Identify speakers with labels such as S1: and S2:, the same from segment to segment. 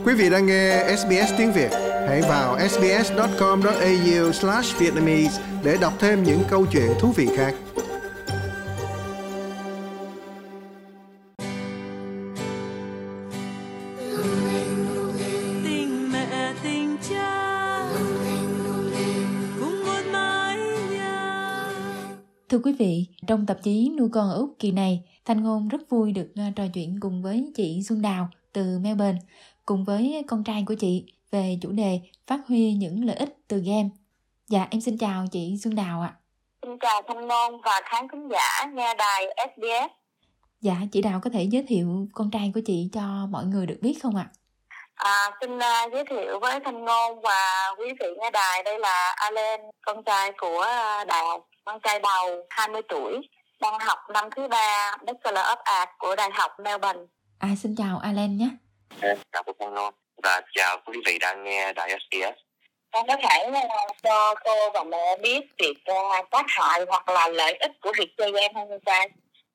S1: Quý vị đang nghe SBS tiếng Việt. Hãy vào sbs.com.au/vietnamese để đọc thêm những câu chuyện thú vị khác.
S2: Tình mẹ tình cha cùng một mái nhà.
S3: Thưa quý vị, trong tạp chí Nuôi con ở Úc kỳ này, Thanh Ngôn rất vui được trò chuyện cùng với chị Xuân Đào từ Melbourne, cùng với con trai của chị về chủ đề phát huy những lợi ích từ game. Dạ, em xin chào chị Xuân Đào ạ.
S4: Xin chào Thanh Ngôn và khán thính giả nghe đài SBS.
S3: Dạ, chị Đào có thể giới thiệu con trai của chị cho mọi người được biết không ạ?
S4: Xin giới thiệu với Thanh Ngôn và quý vị nghe đài, đây là Alan, con trai của Đào, con trai đầu 20 tuổi, đang học năm thứ 3 Bachelor of Arts của Đại học Melbourne.
S3: Xin chào Alan nhé.
S5: Chào cô Thanh Ngôn và chào quý vị đang nghe đài SBS.
S4: Con có thể cho cô và mẹ biết việc tác hại hoặc là lợi ích của việc chơi game không con trai?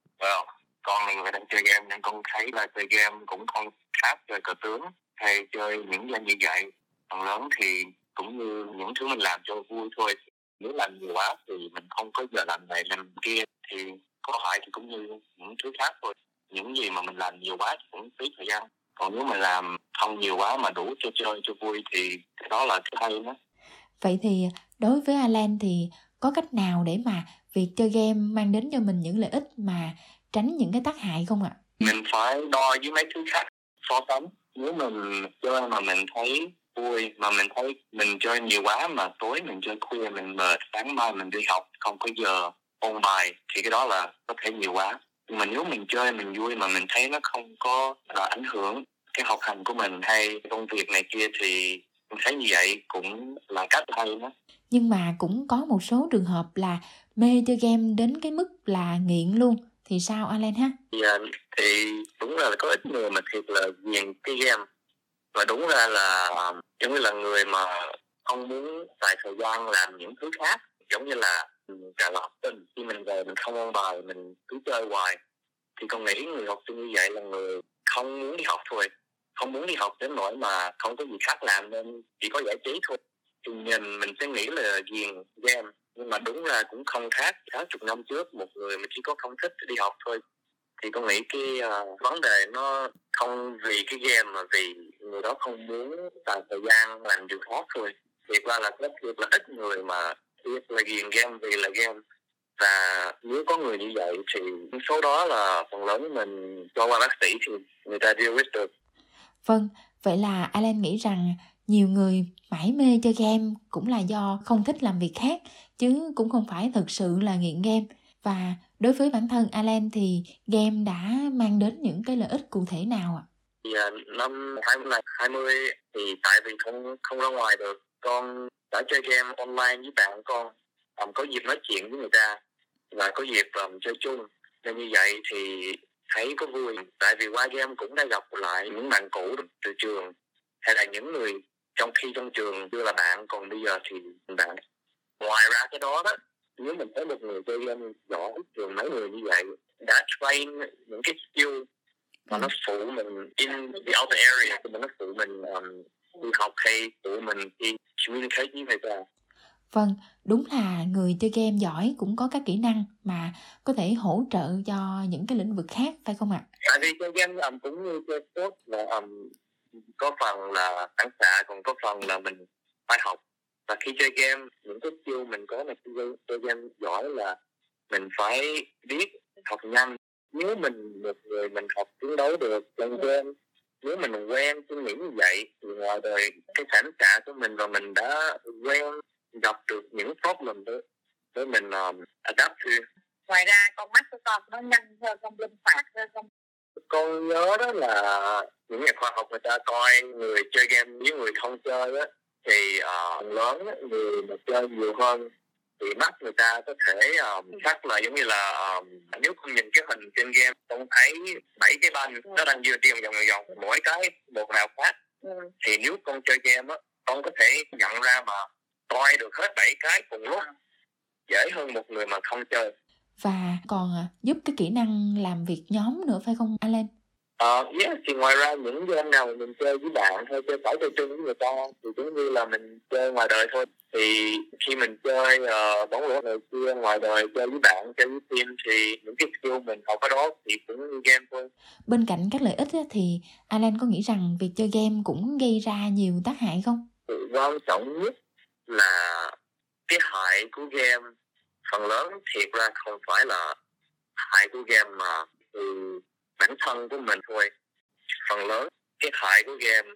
S5: Con là người đang chơi game nhưng con thấy là chơi game cũng không khác chơi cờ tướng hay chơi những game như vậy. Phần lớn thì cũng như những thứ mình làm cho vui thôi. Nếu làm nhiều quá thì mình không có giờ làm này làm kia thì có hại thì cũng như những thứ khác thôi. Những gì mà mình làm nhiều quá thì cũng phí thời gian. Còn nếu mình làm không nhiều quá mà đủ cho chơi cho vui thì cái đó là cái hay đó.
S3: Vậy thì đối với Alan thì có cách nào để mà việc chơi game mang đến cho mình những lợi ích mà tránh những cái tác hại không ạ?
S5: Mình phải đo với mấy thứ khác so sánh. Nếu mình chơi mà mình thấy vui, mà mình thấy mình chơi nhiều quá mà tối mình chơi khuya mình mệt, sáng mai mình đi học không có giờ ôn bài thì cái đó là có thể nhiều quá. Nhưng mà nếu mình chơi mình vui mà mình thấy nó không có ảnh hưởng cái học hành của mình hay công việc này kia thì mình thấy như vậy cũng là cách hay đó.
S3: Nhưng mà cũng có một số trường hợp là mê chơi game đến cái mức là nghiện luôn. Thì sao Alan ha?
S5: Thì đúng là có ít người mà thiệt là nghiện cái game. Và đúng ra là giống như là người mà không muốn xài thời gian làm những thứ khác. Giống như là cả là học sinh, khi mình về mình không ôn bài, mình cứ chơi hoài. Thì con nghĩ người học sinh như vậy là người không muốn đi học thôi. Không muốn đi học đến nỗi mà không có gì khác làm nên chỉ có giải trí thôi. Thì mình sẽ nghĩ là ghiền game. Nhưng mà đúng là cũng không khác 60 năm trước một người mà chỉ có không thích đi học thôi. Thì con nghĩ cái vấn đề nó không vì cái game mà vì người đó không muốn dành thời gian làm điều khác thôi. Thiệt ra là rất là ít người mà thiệt là ghiền game vì là game. Và nếu có người như vậy thì số đó là phần lớn mình cho qua bác sĩ thì người ta deal with được.
S3: Vâng, vậy là Alan nghĩ rằng nhiều người mãi mê chơi game cũng là do không thích làm việc khác, chứ cũng không phải thực sự là nghiện game. Và đối với bản thân Alan thì game đã mang đến những cái lợi ích cụ thể nào ạ?
S5: Thì năm 2020 thì tại vì không ra ngoài được, con đã chơi game online với bạn con, có dịp nói chuyện với người ta và có dịp chơi chung. Nên như vậy thì thấy có vui, tại vì qua game cũng đã gặp lại những bạn cũ từ trường hay là những người trong trường chưa là bạn, còn bây giờ thì bạn. Ngoài ra cái đó nếu mình thấy một người chơi game giỏi, trường mấy người như vậy đã train những cái skill mà nó phụ mình in the other area, thì nó phụ mình đi học hay phụ mình đi communicate với người ta.
S3: Vâng, đúng là người chơi game giỏi cũng có các kỹ năng mà có thể hỗ trợ cho những cái lĩnh vực khác, phải không ạ?
S5: Tại vì chơi game cũng như chơi sport là có phần là phản xạ, còn có phần là mình phải học. Và khi chơi game, những cái skill mình có là khi chơi game giỏi là mình phải biết học nhanh. Nếu mình một người mình học chiến đấu được trong game, nếu mình quen suy nghĩ như vậy thì ngoài đời cái phản xạ của mình và mình đã quen gặp được những problem đó để mình adapt to.
S4: Ngoài ra con mắt của con nó nhanh hơn, con linh hoạt hơn không?
S5: Con nhớ đó là những nhà khoa học người ta coi người chơi game với người không chơi á, thì phần lớn người mà chơi nhiều hơn thì mắt người ta có thể khác là giống như là nếu con nhìn cái hình trên game con thấy 7 cái banh nó đang vừa đi vòng vòng mỗi cái một màu khác. Thì nếu con chơi game á, con có thể nhận ra mà coi được hết 7 cái cùng lúc, dễ hơn một người mà không chơi.
S3: Và còn giúp cái kỹ năng làm việc nhóm nữa phải không Alan?
S5: Thì ngoài ra những game nào mình chơi với bạn hay chơi phải chơi chung với người ta thì cũng như là mình chơi ngoài đời thôi. Thì khi mình chơi bóng rổ ngày xưa ngoài đời chơi với bạn, chơi với team thì những cái skill mình học ở đó thì cũng như game thôi.
S3: Bên cạnh các lợi ích thì Alan có nghĩ rằng việc chơi game cũng gây ra nhiều tác hại không?
S5: Sự quan trọng nhất là cái hại của game phần lớn thiệt ra không phải là hại của game mà từ bản thân của mình thôi. Phần lớn cái hại của game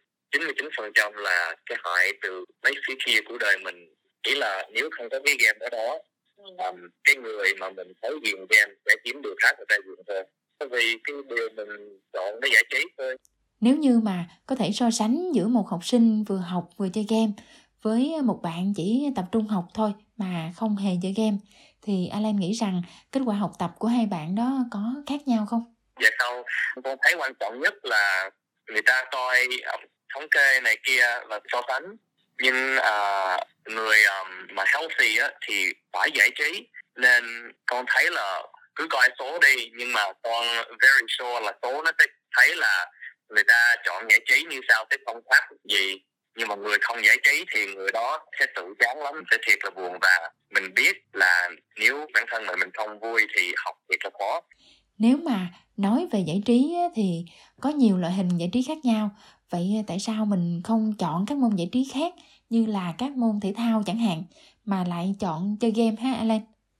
S5: 99% là cái hại từ mấy phía kia của đời mình. Chỉ là nếu không có cái game ở đó, cái người mà mình thấy ghiền game sẽ kiếm điều khác người ta ghiền thôi. Bởi vì cái điều mình chọn để giải trí thôi.
S3: Nếu như mà có thể so sánh giữa một học sinh vừa học vừa chơi game với một bạn chỉ tập trung học thôi mà không hề chơi game, thì Alan nghĩ rằng kết quả học tập của hai bạn đó có khác nhau không?
S5: Dạ không, con thấy quan trọng nhất là người ta coi thống kê này kia và so sánh. Nhưng người mà healthy á, thì phải giải trí. Nên con thấy là cứ coi số đi, nhưng mà con very sure là số nó sẽ thấy là người ta chọn giải trí như sao sẽ không khác gì. Nhưng mà người không giải trí thì người đó sẽ tự chán lắm, sẽ thiệt là buồn. Và mình biết là nếu bản thân mình không vui thì học thiệt là khó.
S3: Nếu mà nói về giải trí thì có nhiều loại hình giải trí khác nhau. Vậy tại sao mình không chọn các môn giải trí khác như là các môn thể thao chẳng hạn mà lại chọn chơi game ha Alan?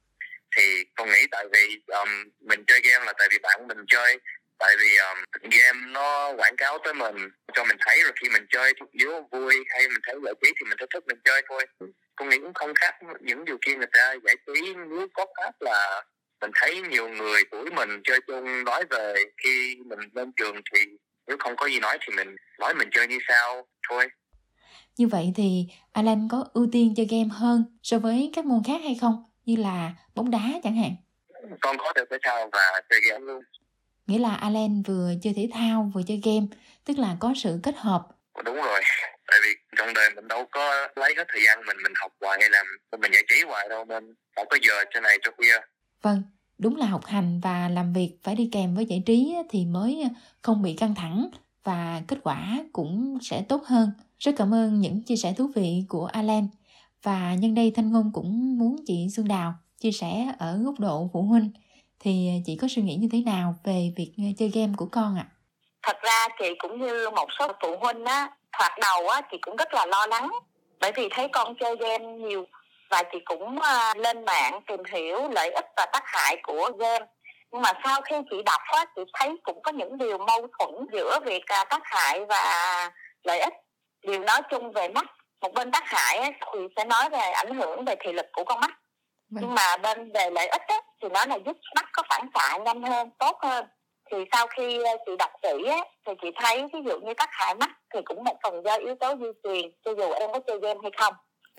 S5: Thì con nghĩ tại vì mình chơi game là tại vì bạn mình chơi. Tại vì game nó quảng cáo tới mình, cho mình thấy, rồi khi mình chơi nếu vui hay mình thấy giải trí thì mình thích mình chơi thôi. Con nghĩ cũng không khác những điều kia người ta giải trí. Nếu có khác là mình thấy nhiều người tuổi mình chơi chung nói về khi mình lên trường thì nếu không có gì nói thì mình nói mình chơi như sao thôi.
S3: Như vậy thì Alan có ưu tiên chơi game hơn so với các môn khác hay không? Như là bóng đá chẳng hạn.
S5: Con có chơi thể thao và chơi game luôn.
S3: Nghĩa là Alan vừa chơi thể thao vừa chơi game, tức là có sự kết hợp.
S5: Đúng rồi, tại vì trong đời mình đâu có lấy hết thời gian mình học hoài hay làm mình giải trí hoài đâu, nên không có giờ cho này cho kia.
S3: Vâng, đúng là học hành và làm việc phải đi kèm với giải trí thì mới không bị căng thẳng và kết quả cũng sẽ tốt hơn. Rất cảm ơn những chia sẻ thú vị của Alan. Và nhân đây Thanh Ngôn cũng muốn chị Xuân Đào chia sẻ ở góc độ phụ huynh. Thì chị có suy nghĩ như thế nào về việc chơi game của con ạ?
S4: Thật ra chị cũng như một số phụ huynh á, thoạt đầu á chị cũng rất là lo lắng bởi vì thấy con chơi game nhiều, và chị cũng lên mạng tìm hiểu lợi ích và tác hại của game. Nhưng mà sau khi chị đọc á, chị thấy cũng có những điều mâu thuẫn giữa việc tác hại và lợi ích. Điều nói chung về mắt, một bên tác hại á, thì sẽ nói về ảnh hưởng về thị lực của con mắt. Nhưng mà bên về lợi ích á, thì nó là giúp mắt có phản xạ nhanh hơn, tốt hơn. Thì sau khi chị đọc kỹ á, thì chị thấy ví dụ như tác hại mắt thì cũng một phần do yếu tố di truyền, cho dù em có chơi game hay không.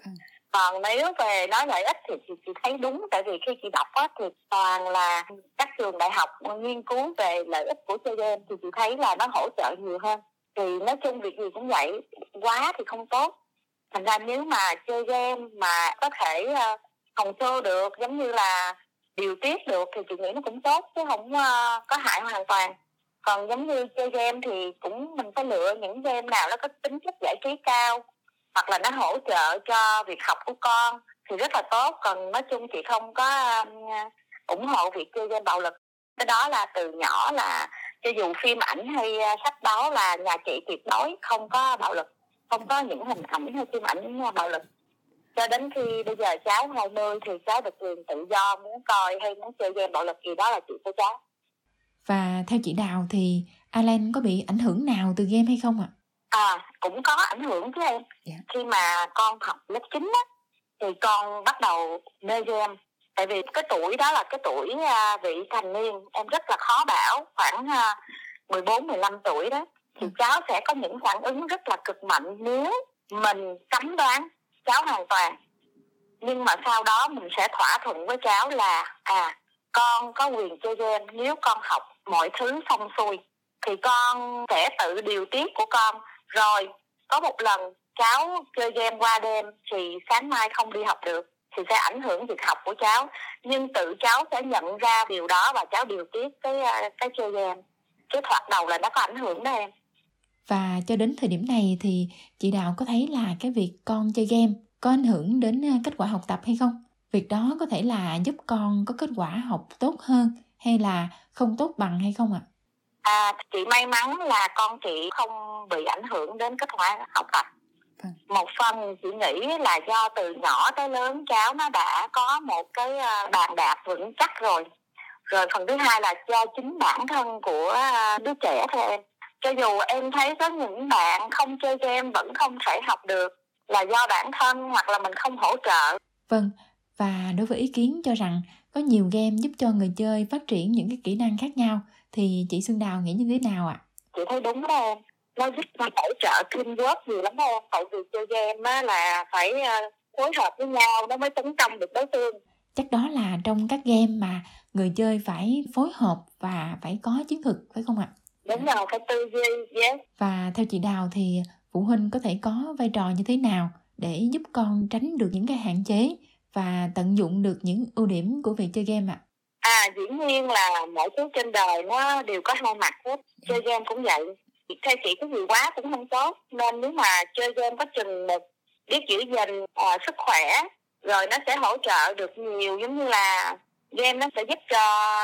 S4: Còn nếu về nói lợi ích thì chị thấy đúng, tại vì khi chị đọc á, thì toàn là các trường đại học nghiên cứu về lợi ích của chơi game, thì chị thấy là nó hỗ trợ nhiều hơn. Thì nói chung việc gì cũng vậy, quá thì không tốt. Thành ra nếu mà chơi game mà có thể control được, giống như là điều tiết được, thì chị nghĩ nó cũng tốt chứ không có hại hoàn toàn. Còn giống như chơi game thì cũng mình phải lựa những game nào nó có tính chất giải trí cao, hoặc là nó hỗ trợ cho việc học của con thì rất là tốt. Còn nói chung chị không có ủng hộ việc chơi game bạo lực. Cái đó là từ nhỏ là cho dù phim ảnh hay sách báo là nhà chị tuyệt đối không có bạo lực, không có những hình ảnh hay phim ảnh bạo lực. Cho đến khi bây giờ cháu 20 thì cháu được quyền tự do, muốn coi hay muốn chơi game bạo lực gì đó là chuyện của cháu.
S3: Và theo chị Đào thì Alan có bị ảnh hưởng nào từ game hay không ạ?
S4: Cũng có ảnh hưởng chứ em. Khi mà con học lớp 9 á, thì con bắt đầu mê game. Tại vì cái tuổi đó là cái tuổi vị thành niên, em rất là khó bảo, khoảng 14-15 tuổi đó. Thì cháu sẽ có những phản ứng rất là cực mạnh nếu mình cấm đoán cháu hoàn toàn. Nhưng mà sau đó mình sẽ thỏa thuận với cháu là con có quyền chơi game, nếu con học mọi thứ xong xuôi thì con sẽ tự điều tiết của con. Rồi có một lần cháu chơi game qua đêm thì sáng mai không đi học được thì sẽ ảnh hưởng việc học của cháu, nhưng tự cháu sẽ nhận ra điều đó và cháu điều tiết cái chơi game. Cái thoạt đầu là nó có ảnh hưởng đó em.
S3: Và cho đến thời điểm này thì chị Đào có thấy là cái việc con chơi game có ảnh hưởng đến kết quả học tập hay không? Việc đó có thể là giúp con có kết quả học tốt hơn hay là không tốt bằng hay không ạ?
S4: Chị may mắn là con chị không bị ảnh hưởng đến kết quả học tập. Một phần chị nghĩ là do từ nhỏ tới lớn cháu nó đã có một cái bàn đạp vững chắc rồi. Rồi phần thứ hai là do chính bản thân của đứa trẻ thôi em. Cho dù em thấy có những bạn không chơi game vẫn không thể học được là do bản thân hoặc là mình không hỗ trợ.
S3: Vâng, và đối với ý kiến cho rằng có nhiều game giúp cho người chơi phát triển những cái kỹ năng khác nhau thì chị Xuân Đào nghĩ như thế nào ạ?
S4: Chị thấy đúng đó em. Nó giúp nó hỗ trợ teamwork nhiều lắm đó em. Tại vì chơi game á là phải phối hợp với nhau nó mới tấn công được đối phương.
S3: Chắc đó là trong các game mà người chơi phải phối hợp và phải có chiến thuật phải không ạ?
S4: Đúng rồi, phải tư duy, yes.
S3: Và theo chị Đào thì phụ huynh có thể có vai trò như thế nào để giúp con tránh được những cái hạn chế và tận dụng được những ưu điểm của việc chơi game ạ?
S4: Dĩ nhiên là mọi thứ trên đời nó đều có hai mặt hết. Chơi game cũng vậy. Theo chị cái gì quá cũng không tốt. Nên nếu mà chơi game có chừng mực, biết giữ gìn sức khỏe, rồi nó sẽ hỗ trợ được nhiều. Giống như là game nó sẽ giúp cho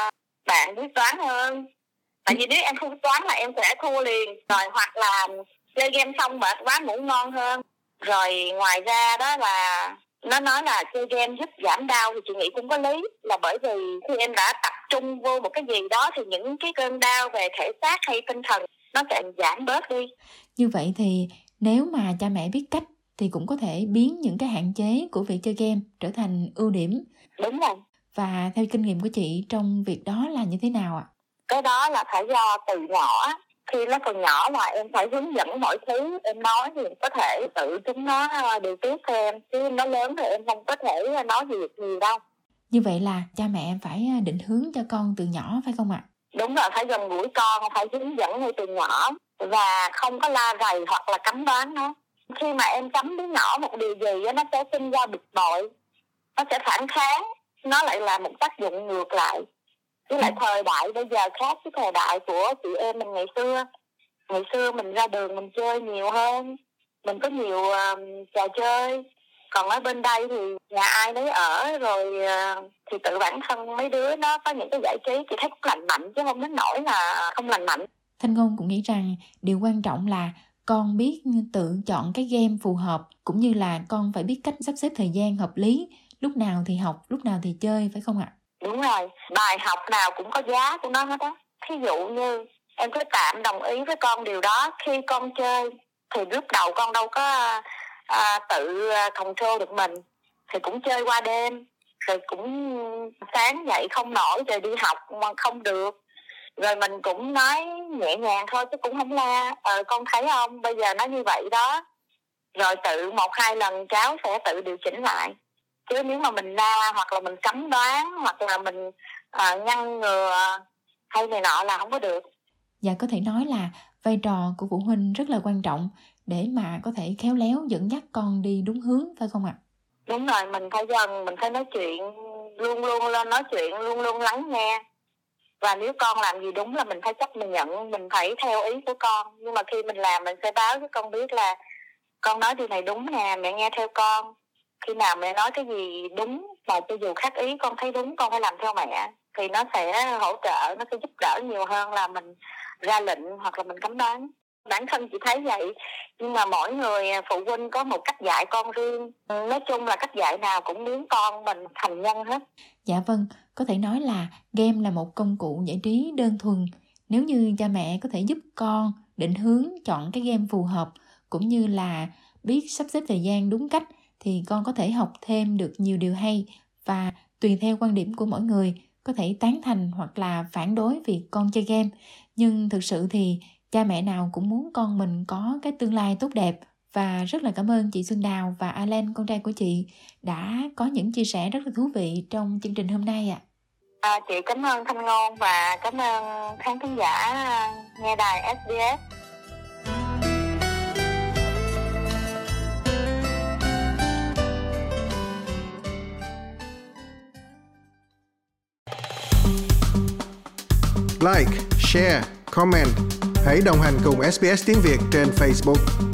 S4: bạn biết toán hơn. Tại vì nếu em không biết toán là em sẽ thua liền. Rồi hoặc là chơi game xong mệt quá ngủ ngon hơn. Rồi ngoài ra đó là nó nói là chơi game giúp giảm đau thì chị nghĩ cũng có lý. Là bởi vì khi em đã tập trung vô một cái gì đó thì những cái cơn đau về thể xác hay tinh thần nó sẽ giảm bớt đi.
S3: Như vậy thì nếu mà cha mẹ biết cách thì cũng có thể biến những cái hạn chế của việc chơi game trở thành ưu điểm.
S4: Đúng rồi.
S3: Và theo kinh nghiệm của chị trong việc đó là như thế nào ạ?
S4: Cái đó là phải do từ nhỏ. Khi nó còn nhỏ là em phải hướng dẫn mọi thứ. Em nói thì có thể tự chúng nó điều tiết theo em. Chứ nó lớn thì em không có thể nói gì được nhiều đâu.
S3: Như vậy là cha mẹ phải định hướng cho con từ nhỏ phải không ạ?
S4: Đúng rồi, phải gần gũi con, phải hướng dẫn ngay từ nhỏ. Và không có la rầy hoặc là cấm đoán nó. Khi mà em cấm đứa nhỏ một điều gì nó sẽ sinh ra bực bội. Nó sẽ phản kháng. Nó lại là một tác dụng ngược lại. Với lại thời đại bây giờ khác với thời đại của chị em mình ngày xưa. Ngày xưa mình ra đường mình chơi nhiều hơn. Mình có nhiều trò chơi. Còn ở bên đây thì nhà ai nấy ở rồi thì tự bản thân mấy đứa nó có những cái giải trí chị thấy cũng lành mạnh chứ không đến nỗi là không lành mạnh.
S3: Thanh Ngôn cũng nghĩ rằng điều quan trọng là con biết tự chọn cái game phù hợp cũng như là con phải biết cách sắp xếp thời gian hợp lý. Lúc nào thì học, lúc nào thì chơi phải không ạ?
S4: Đúng rồi, bài học nào cũng có giá của nó hết á. Thí dụ như em cứ tạm đồng ý với con điều đó. Khi con chơi thì lúc đầu con đâu có tự control được mình. Thì cũng chơi qua đêm. Rồi cũng sáng dậy không nổi rồi đi học mà không được. Rồi mình cũng nói nhẹ nhàng thôi chứ cũng không la. Con thấy không, bây giờ nó như vậy đó. Rồi tự 1-2 lần cháu sẽ tự điều chỉnh lại. Chứ nếu mà mình la hoặc là mình cấm đoán hoặc là mình ngăn ngừa hay này nọ là không có được.
S3: Dạ, có thể nói là vai trò của phụ huynh rất là quan trọng để mà có thể khéo léo dẫn dắt con đi đúng hướng phải không ạ?
S4: Đúng rồi, mình phải nói chuyện, luôn luôn lên nói chuyện, luôn luôn lắng nghe. Và nếu con làm gì đúng là mình phải chấp nhận, mình phải theo ý của con. Nhưng mà khi mình làm mình sẽ báo với con biết là con nói điều này đúng nè, mẹ nghe theo con. Khi nào mẹ nói cái gì đúng mà cho dù khác ý con thấy đúng con phải làm theo mẹ. Thì nó sẽ hỗ trợ, nó sẽ giúp đỡ nhiều hơn là mình ra lệnh hoặc là mình cấm đoán. Bản thân chị thấy vậy, nhưng mà mỗi người phụ huynh có một cách dạy con riêng. Nói chung là cách dạy nào cũng biến con mình thành nhân hết.
S3: Dạ vâng, có thể nói là game là một công cụ giải trí đơn thuần. Nếu như cha mẹ có thể giúp con định hướng chọn cái game phù hợp cũng như là biết sắp xếp thời gian đúng cách thì con có thể học thêm được nhiều điều hay. Và tùy theo quan điểm của mỗi người có thể tán thành hoặc là phản đối việc con chơi game. Nhưng thực sự thì cha mẹ nào cũng muốn con mình có cái tương lai tốt đẹp. Và rất là cảm ơn chị Xuân Đào và Alan, con trai của chị, đã có những chia sẻ rất là thú vị trong chương trình hôm nay ạ.
S4: Chị cảm ơn Thanh Ngôn và cảm ơn khán thính giả nghe đài SBS.
S1: Like, share, comment. Hãy đồng hành cùng SBS tiếng Việt trên Facebook.